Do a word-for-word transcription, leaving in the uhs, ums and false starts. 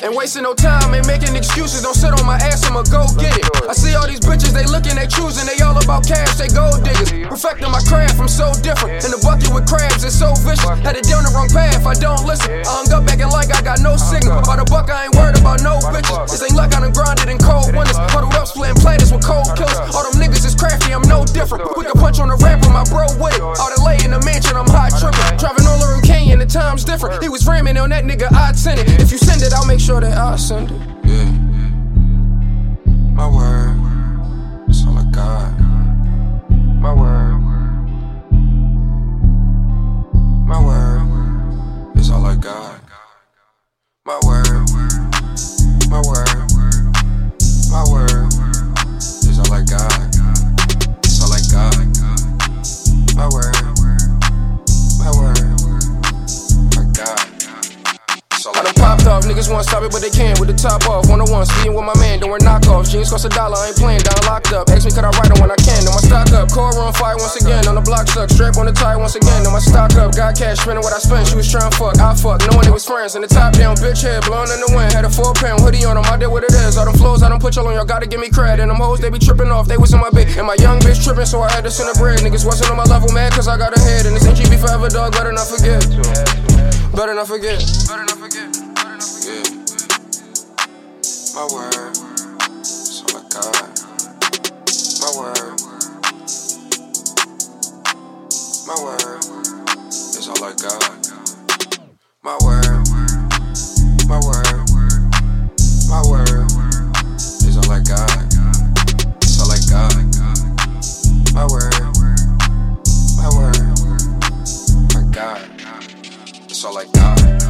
Ain't wasting no time, ain't making excuses. Don't sit on my ass, I'ma go get it. I see all these bitches, they looking, they choosing. They all about cash, they gold diggers. Perfecting my craft, I'm so different. In the bucket with crabs, it's so vicious. Had it down the wrong path, I don't listen. I hung up acting like I got no signal. By the buck, I ain't worried about no bitches. This ain't luck, I done grinded in cold winters. Huddled up, splitting planets with cold killers. All them niggas is crafty, I'm no different. We can punch on the rapper, my bro with it. All the lay in the mansion, I'm hot tripping. Driving all around Kenya, the time's different. He was ramming on that nigga, I'd send it. If you send it, I'll make sure that I send it. Yeah. My word, it's all I got. My word, my word, it's all I got. My word, my word, my word, it's all I got. It's all I got. My word, my word, I got. I done popped off, niggas wanna stop it but they can't. With the top off, one oh one, speeding with my man, doing knockoffs. Jeans cost a dollar, I ain't playing, down locked up. Ask me could I write them when I can, on my stock up. Core on fire once again, on the block stuck. Strap on the tire once again, on my stock up. Got cash, spending what I spent, she was trying to fuck, I fuck, knowing it was friends. And the top down, bitch head, blowing in the wind. Had a four pound hoodie on them, I did what it is. All them flows I done put y'all on, y'all gotta give me credit. And them hoes, they be tripping off, they was in my bed. And my young bitch tripping, so I had to send a bread. Niggas wasn't on my level, mad cause I got a head. And this N G B forever, dog, better not forget. Better not forget. Better not forget. Yeah. My word, it's all I got. My word, my word, it's all I got. My word, my word, my word, it's all I got. It's all I got. My word, my word, I got. It's all I got.